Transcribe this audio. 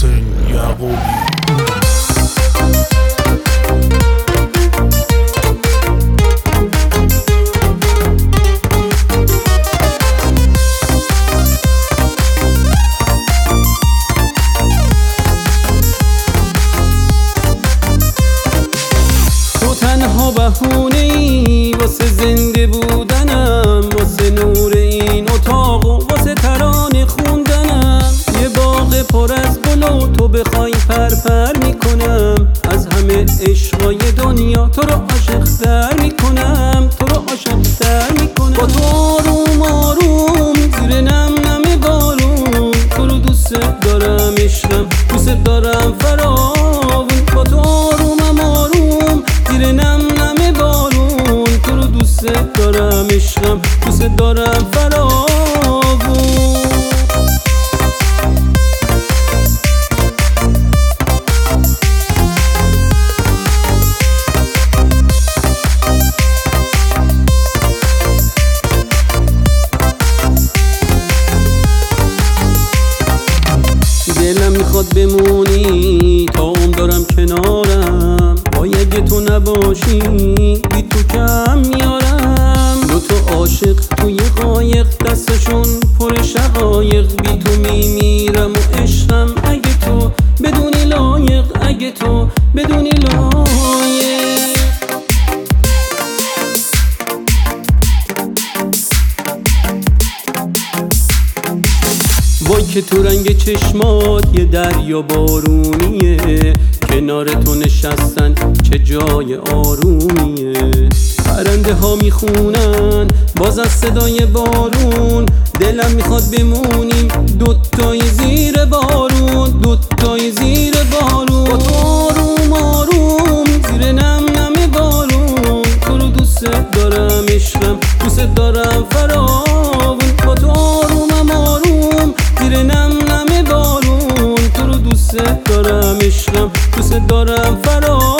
حسین یعقوبی. تنها بهونه‌ای واسه زنده بودنم، واسه نور این اتاق و واسه ترانه خوندنم. یه باغ پر از گل و تو بخوای پرپر میکنم، از همه عشقای دنیا تو رو عاشق‌تر میکنم، تو رو عاشق‌تر میکنم. با تو آروم آروم زیر نم نم بارون، تو رو دوست دارم عشقم، دوست دارم فراوون. با تو آرومم آروم زیر نم نم بارون، تو رو دوست دارم عشقم، دوست دارم فراوون. دلم میخواد بمونی تا عمر دارم کنارم، وای اگه تو نباشی بی تو کم میارم. دو تا عاشق توی قایق دستشون پر شقایق، بی تو میمیرم و عشقم اگه تو بدونی لایق، اگه تو بدونی لایق. وای که تو رنگ چشمات یه دریا بارونیه، کنار تو نشستن چه جای آرومیه. پرنده ها میخونن باز از صدای بارون، دلم میخواد بمونیم دوتایی زیر بارون، دوتایی زیر بارون. با تو آروم آروم زیر نم نم بارون، تو رو دوست دارم عشقم، دوست دارم فراوون. با تو آرومم آروم زیر نم نم بارون، تو رو دوست دارم عشقم، دوست دارم فراوون.